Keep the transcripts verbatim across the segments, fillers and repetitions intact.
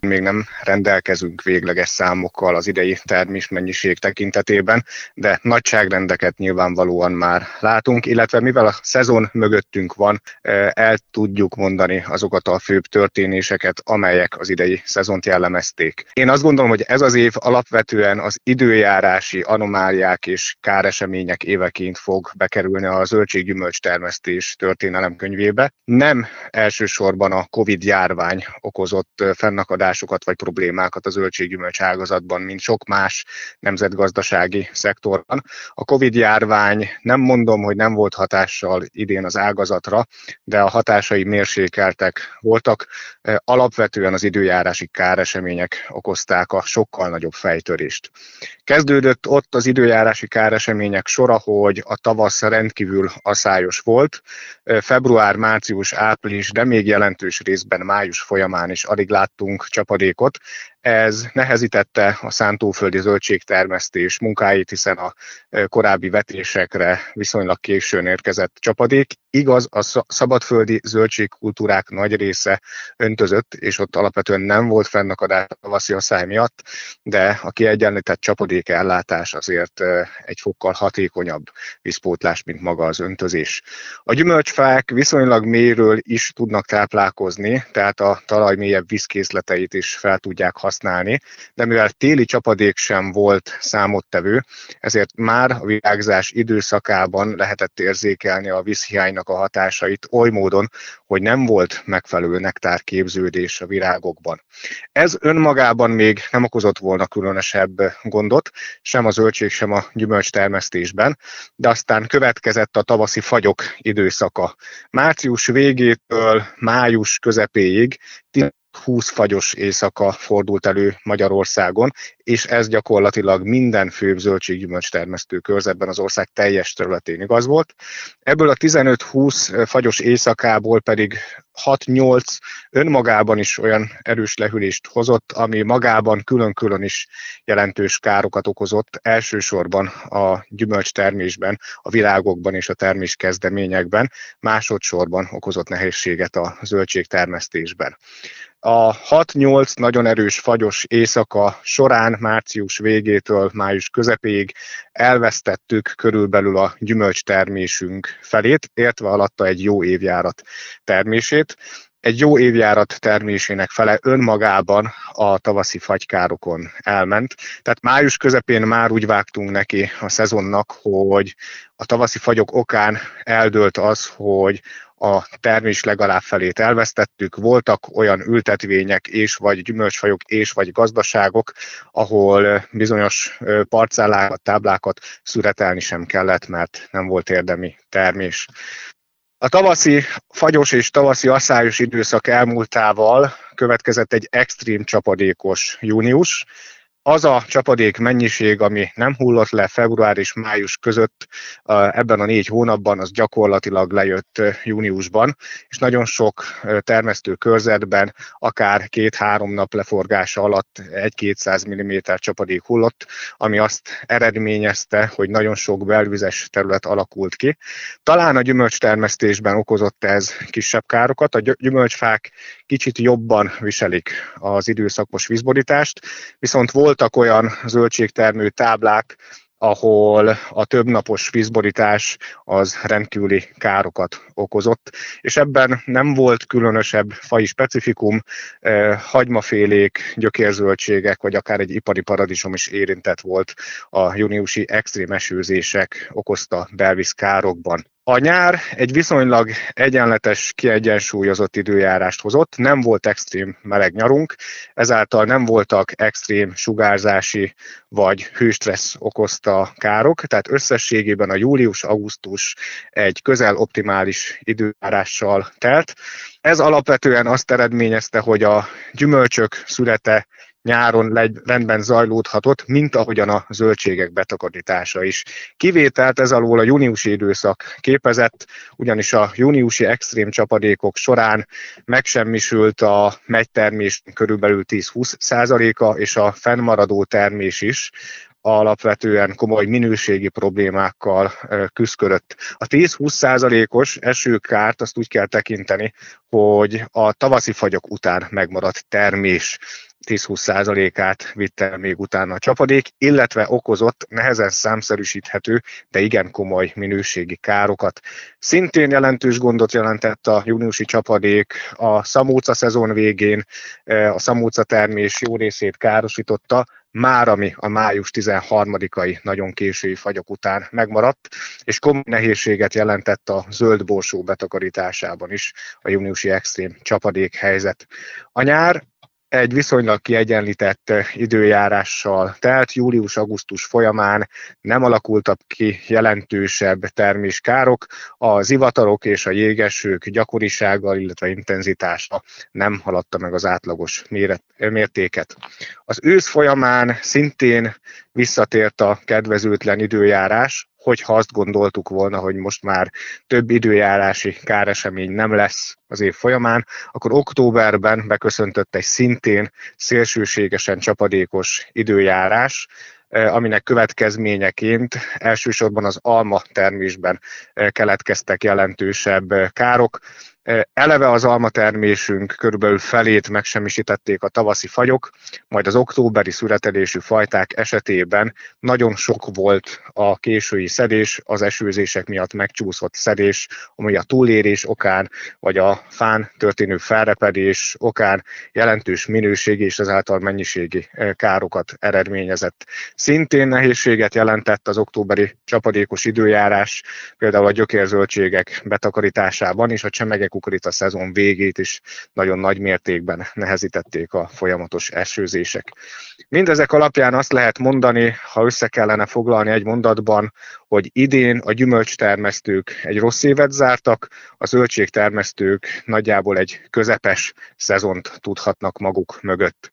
még nem rendelkezünk végleges számokkal az idei termésmennyiség tekintetében, de nagyságrendeket nyilvánvalóan már látunk, illetve mivel a szezon mögöttünk van, el tudjuk mondani azokat a főbb történéseket, amelyek az idei szezont jellemezték. Én azt gondolom, hogy ez az év alapvetően az időjárási anomáliák és káresemények éveként fog bekerülni a zöldség-gyümölcs termesztés történelemkönyvébe. Nem elsősorban a Covid-járvány okozott fennakadásokat vagy problémákat a zöldség-gyümölcs ágazatban, mint sok más nemzetgazdasági szektorban. A Covid-járvány nem mondom, hogy nem volt hatással idén az ágazatra, de a hatásai mérsékeltek voltak. Alapvetően az időjárási káresemények okozták a sokkal nagyobb fejtörést. Kezdődött ott az időjárási káresemények sora, hogy a tavasz rendkívül aszályos volt. Február, március, április, de még jelentős részben május folyamán is alig láttunk csapadékot. Ez nehezítette a szántóföldi zöldségtermesztés munkáit, hiszen a korábbi vetésekre viszonylag későn érkezett csapadék. Igaz, a szabadföldi zöldségkultúrák nagy része öntözött, és ott alapvetően nem volt fennakadás a tavaszi asszály miatt, de a kiegyenlített csapadék ellátás azért egy fokkal hatékonyabb vízpótlás, mint maga az öntözés. A gyümölcsfák viszonylag mélyről is tudnak táplálkozni, tehát a talaj mélyebb vízkészleteit is fel tudják használni, de mivel téli csapadék sem volt számottevő, ezért már a virágzás időszakában lehetett érzékelni a vízhiánynak a hatásait oly módon, hogy nem volt megfelelő nektárképződés a virágokban. Ez önmagában még nem okozott volna különösebb gondot, sem a zöldség, sem a gyümölcs termesztésben, de aztán következett a tavaszi fagyok időszaka. Március végétől május közepéig húsz fagyos éjszaka fordult elő Magyarországon, és ez gyakorlatilag minden főbb zöldséggyümölcs termesztő körzetben az ország teljes területén igaz volt. Ebből a tizenöt-húsz fagyos éjszakából pedig hat-nyolc önmagában is olyan erős lehűlést hozott, ami magában külön-külön is jelentős károkat okozott, elsősorban a gyümölcstermésben, a virágokban és a terméskezdeményekben, másodszorban okozott nehézséget a zöldségtermesztésben. A hat-nyolc nagyon erős fagyos éjszaka során március végétől május közepéig elvesztettük körülbelül a gyümölcstermésünk felét, értve alatta egy jó évjárat termését. Egy jó évjárat termésének fele önmagában a tavaszi fagykárokon elment. Tehát május közepén már úgy vágtunk neki a szezonnak, hogy a tavaszi fagyok okán eldőlt az, hogy a termés legalább felét elvesztettük. Voltak olyan ültetvények és vagy gyümölcsfajok és vagy gazdaságok, ahol bizonyos parcellákat, táblákat szüretelni sem kellett, mert nem volt érdemi termés. A tavaszi fagyos és tavaszi aszályos időszak elmúltával következett egy extrém csapadékos június. Az a csapadék mennyiség, ami nem hullott le február és május között ebben a négy hónapban, az gyakorlatilag lejött júniusban, és nagyon sok termesztő körzetben akár két-három nap leforgása alatt egy-kétszáz milliméter csapadék hullott, ami azt eredményezte, hogy nagyon sok belvizes terület alakult ki. Talán a gyümölcstermesztésben okozott ez kisebb károkat, a gyümölcsfák kicsit jobban viselik az időszakos vízborítást, viszont volt Voltak olyan zöldségtermő táblák, ahol a többnapos vízborítás az rendkívüli károkat okozott, és ebben nem volt különösebb faji specifikum, eh, hagymafélék, gyökérzöldségek, vagy akár egy ipari paradicsom is érintett volt a júniusi extrém esőzések okozta belvíz károkban. A nyár egy viszonylag egyenletes, kiegyensúlyozott időjárást hozott, nem volt extrém meleg nyarunk, ezáltal nem voltak extrém sugárzási vagy hőstressz okozta károk, tehát összességében a július-augusztus egy közel optimális időjárással telt. Ez alapvetően azt eredményezte, hogy a gyümölcsök születe nyáron rendben zajlódhatott, mint ahogyan a zöldségek betakarítása is. Kivételt ez alól a júniusi időszak képezett, ugyanis a júniusi extrém csapadékok során megsemmisült a megytermés körülbelül tíz-húsz százaléka, és a fennmaradó termés is alapvetően komoly minőségi problémákkal küszködött. A tíz-húsz százalékos esőkárt azt úgy kell tekinteni, hogy a tavaszi fagyok után megmaradt termés tíz-húsz százalékát vitte még utána a csapadék, illetve okozott nehezen számszerűsíthető, de igen komoly minőségi károkat. Szintén jelentős gondot jelentett a júniusi csapadék a szamóca szezon végén, a szamóca termés jó részét károsította, már ami a május tizenharmadikai nagyon késői fagyok után megmaradt, és komoly nehézséget jelentett a zöld borsó betakarításában is a júniusi extrém csapadék helyzet. A nyár egy viszonylag kiegyenlített időjárással telt, július-augusztus folyamán nem alakultak ki jelentősebb terméskárok, a zivatarok és a jégesők gyakorisággal, illetve intenzitása nem haladta meg az átlagos méret, mértéket. Az ősz folyamán szintén visszatért a kedvezőtlen időjárás, hogyha azt gondoltuk volna, hogy most már több időjárási káresemény nem lesz az év folyamán, akkor októberben beköszöntött egy szintén szélsőségesen csapadékos időjárás, aminek következményeként elsősorban az alma termésben keletkeztek jelentősebb károk. Eleve az almatermésünk körülbelül felét megsemmisítették a tavaszi fagyok, majd az októberi szüretelésű fajták esetében nagyon sok volt a késői szedés, az esőzések miatt megcsúszott szedés, ami a túlérés okán, vagy a fán történő felrepedés okán jelentős minőségi és ezáltal mennyiségi károkat eredményezett. Szintén nehézséget jelentett az októberi csapadékos időjárás, például a gyökérzöldségek betakarításában és a csemege kukorita szezon végét is nagyon nagy mértékben nehezítették a folyamatos esőzések. Mindezek alapján azt lehet mondani, ha össze kellene foglalni egy mondatban, hogy idén a gyümölcstermesztők egy rossz évet zártak, a zöldségtermesztők nagyjából egy közepes szezont tudhatnak maguk mögött.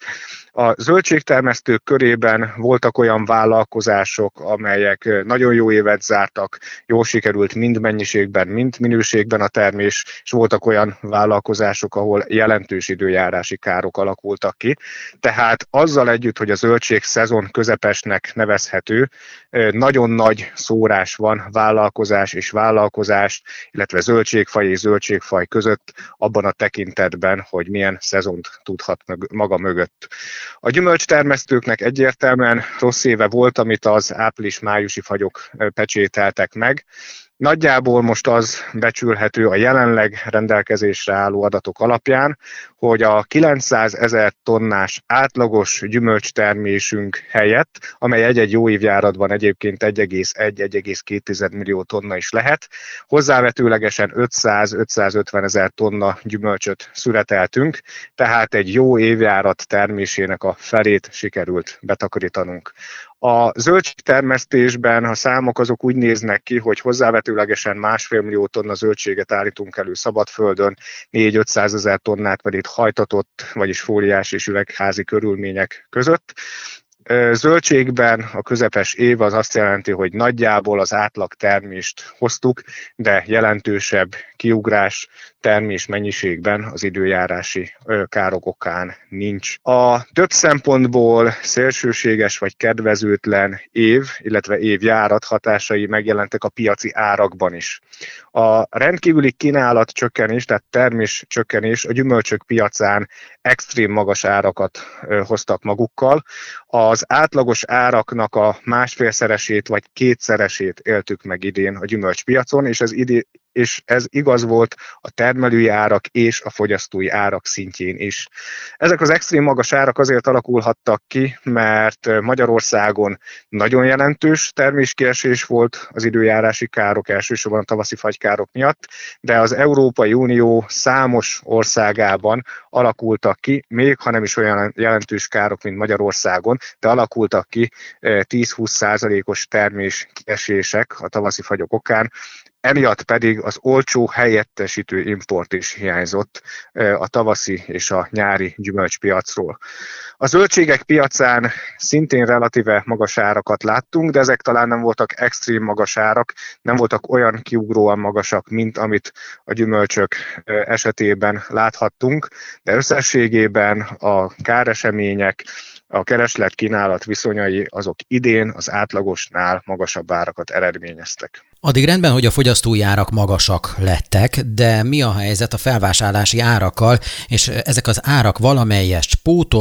A zöldségtermesztők körében voltak olyan vállalkozások, amelyek nagyon jó évet zártak, jól sikerült mind mennyiségben, mind minőségben a termés, és voltak olyan vállalkozások, ahol jelentős időjárási károk alakultak ki. Tehát azzal együtt, hogy a zöldség szezon közepesnek nevezhető, nagyon nagy szórás van vállalkozás és vállalkozás, illetve zöldségfaj és zöldségfaj között abban a tekintetben, hogy milyen szezont tudhat maga mögött. A gyümölcstermesztőknek egyértelműen rossz éve volt, amit az április-májusi fagyok pecsételtek meg. Nagyjából most az becsülhető a jelenleg rendelkezésre álló adatok alapján, hogy a kilencszázezer tonnás átlagos gyümölcstermésünk helyett, amely egy-egy jó évjáratban egyébként egy egész egy-egy egész két millió tonna is lehet, hozzávetőlegesen ötszáz-ötszázötven ezer tonna gyümölcsöt szüreteltünk, tehát egy jó évjárat termésének a felét sikerült betakarítanunk. A zöldségtermesztésben a számok azok úgy néznek ki, hogy hozzávetőlegesen másfél millió tonna zöldséget állítunk elő szabadföldön, négy-ötszázezer tonnát pedig hajtatott, vagyis fóliás és üvegházi körülmények között. Zöldségben a közepes év az azt jelenti, hogy nagyjából az átlag termést hoztuk, de jelentősebb kiugrás termés mennyiségben az időjárási károk okán nincs. A több szempontból szélsőséges vagy kedvezőtlen év, illetve évjárat hatásai megjelentek a piaci árakban is. A rendkívüli kínálat csökkenés, tehát termés csökkenés a gyümölcsök piacán extrém magas árakat hoztak magukkal. Az átlagos áraknak a másfélszeresét vagy kétszeresét éltük meg idén a gyümölcspiacon, és ez idén és ez igaz volt a termelői árak és a fogyasztói árak szintjén is. Ezek az extrém magas árak azért alakulhattak ki, mert Magyarországon nagyon jelentős terméskiesés volt az időjárási károk, elsősorban a tavaszi fagykárok miatt, de az Európai Unió számos országában alakultak ki, még ha nem is olyan jelentős károk, mint Magyarországon, de alakultak ki tíz-húsz százalékos terméskiesések a tavaszi fagyok okán. Emiatt pedig az olcsó helyettesítő import is hiányzott a tavaszi és a nyári gyümölcspiacról. A zöldségek piacán szintén relatíve magas árakat láttunk, de ezek talán nem voltak extrém magas árak, nem voltak olyan kiugróan magasak, mint amit a gyümölcsök esetében láthattunk, de összességében a káresemények, a kereslet-kínálat viszonyai azok idén az átlagosnál magasabb árakat eredményeztek. Addig rendben, hogy a fogyasztói árak magasak lettek, de mi a helyzet a felvásárlási árakkal, és ezek az árak valamelyest pótolták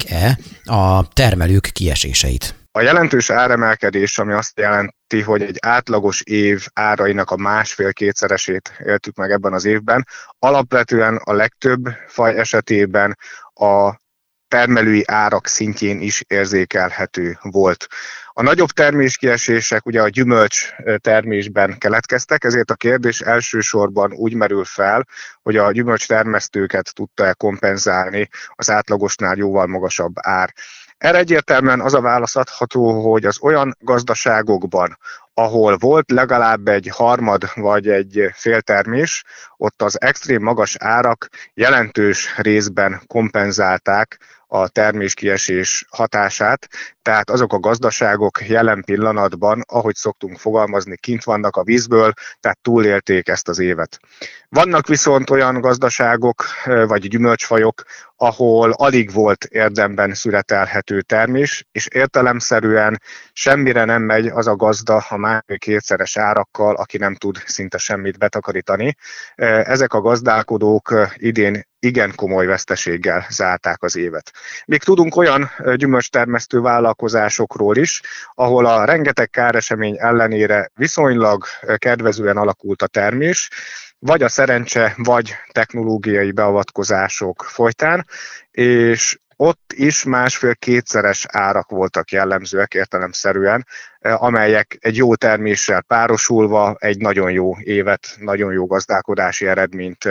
csökkentik-e a termelők kieséseit? A jelentős áremelkedés, ami azt jelenti, hogy egy átlagos év árainak a másfél-kétszeresét éltük meg ebben az évben, alapvetően a legtöbb faj esetében a termelői árak szintjén is érzékelhető volt. A nagyobb terméskiesések ugye a gyümölcs termésben keletkeztek, ezért a kérdés elsősorban úgy merül fel, hogy a gyümölcs termesztőket tudta-e kompenzálni az átlagosnál jóval magasabb ár. Erre egyértelműen az a válasz adható, hogy az olyan gazdaságokban, ahol volt legalább egy harmad vagy egy féltermés, ott az extrém magas árak jelentős részben kompenzálták a terméskiesés hatását, tehát azok a gazdaságok jelen pillanatban, ahogy szoktunk fogalmazni, kint vannak a vízből, tehát túlélték ezt az évet. Vannak viszont olyan gazdaságok vagy gyümölcsfajok, ahol alig volt érdemben születelhető termés, és értelemszerűen semmire nem megy az a gazda a másfél-kétszeres árakkal, aki nem tud szinte semmit betakarítani. Ezek a gazdálkodók idén igen komoly veszteséggel zárták az évet. Még tudunk olyan gyümölcstermesztő vállalkozásokról is, ahol a rengeteg káresemény ellenére viszonylag kedvezően alakult a termés, vagy a szerencse, vagy technológiai beavatkozások folytán, és ott is másfél-kétszeres árak voltak jellemzőek értelemszerűen, amelyek egy jó terméssel párosulva egy nagyon jó évet, nagyon jó gazdálkodási eredményt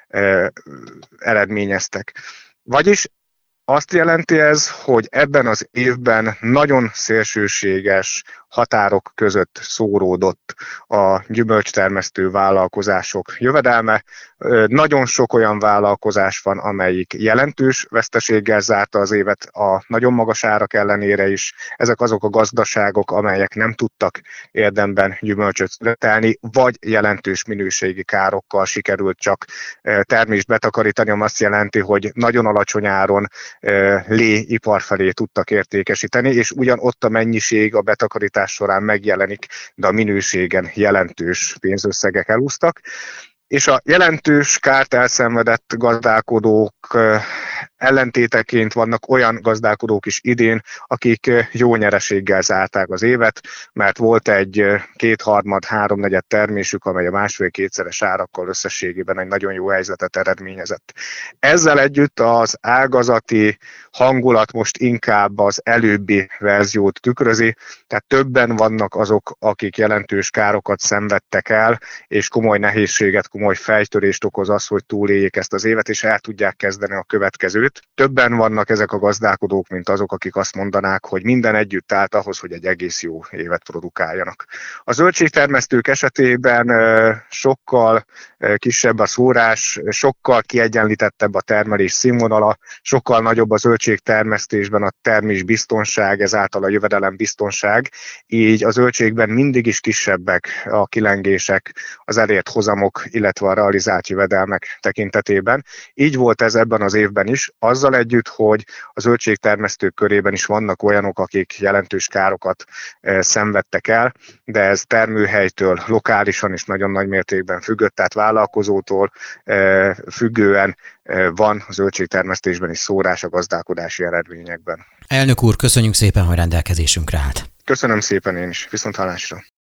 eredményeztek. Vagyis azt jelenti ez, hogy ebben az évben nagyon szélsőséges határok között szóródott a gyümölcstermesztő vállalkozások jövedelme. Nagyon sok olyan vállalkozás van, amelyik jelentős veszteséggel zárta az évet a nagyon magas árak ellenére is. Ezek azok a gazdaságok, amelyek nem tudtak érdemben gyümölcsöt születelni, vagy jelentős minőségi károkkal sikerült csak termést betakarítani, ami azt jelenti, hogy nagyon alacsony áron lé ipar felé tudtak értékesíteni, és ugyan ott a mennyiség a betakarítás során megjelenik, de a minőségen jelentős pénzösszegek elúsztak. És a jelentős kárt elszenvedett gazdálkodók ellentéteként vannak olyan gazdálkodók is idén, akik jó nyereséggel zárták az évet, mert volt egy kétharmad, háromnegyed termésük, amely a másfél-kétszeres árakkal összességében egy nagyon jó helyzetet eredményezett. Ezzel együtt az ágazati hangulat most inkább az előbbi verziót tükrözi, tehát többen vannak azok, akik jelentős károkat szenvedtek el, és komoly nehézséget, komoly fejtörést okoz az, hogy túléljék ezt az évet, és el tudják kezdeni a következőt. Többen vannak ezek a gazdálkodók, mint azok, akik azt mondanák, hogy minden együtt állt ahhoz, hogy egy egész jó évet produkáljanak. A zöldségtermesztők esetében sokkal kisebb a szórás, sokkal kiegyenlítettebb a termelés színvonala, sokkal nagyobb a zöldségtermesztésben a termés biztonság, ezáltal a jövedelem biztonság, így a zöldségben mindig is kisebbek a kilengések, az elért hozamok, illetve a realizált jövedelmek tekintetében. Így volt ez ebben az évben is, azzal együtt, hogy a zöldségtermesztők körében is vannak olyanok, akik jelentős károkat e, szenvedtek el, de ez termőhelytől lokálisan is nagyon nagy mértékben függött, tehát vállalkozótól e, függően e, van a zöldségtermesztésben is szórás a gazdálkodási eredményekben. Elnök úr, köszönjük szépen, hogy rendelkezésünkre állt. Köszönöm szépen én is, viszonthallásra.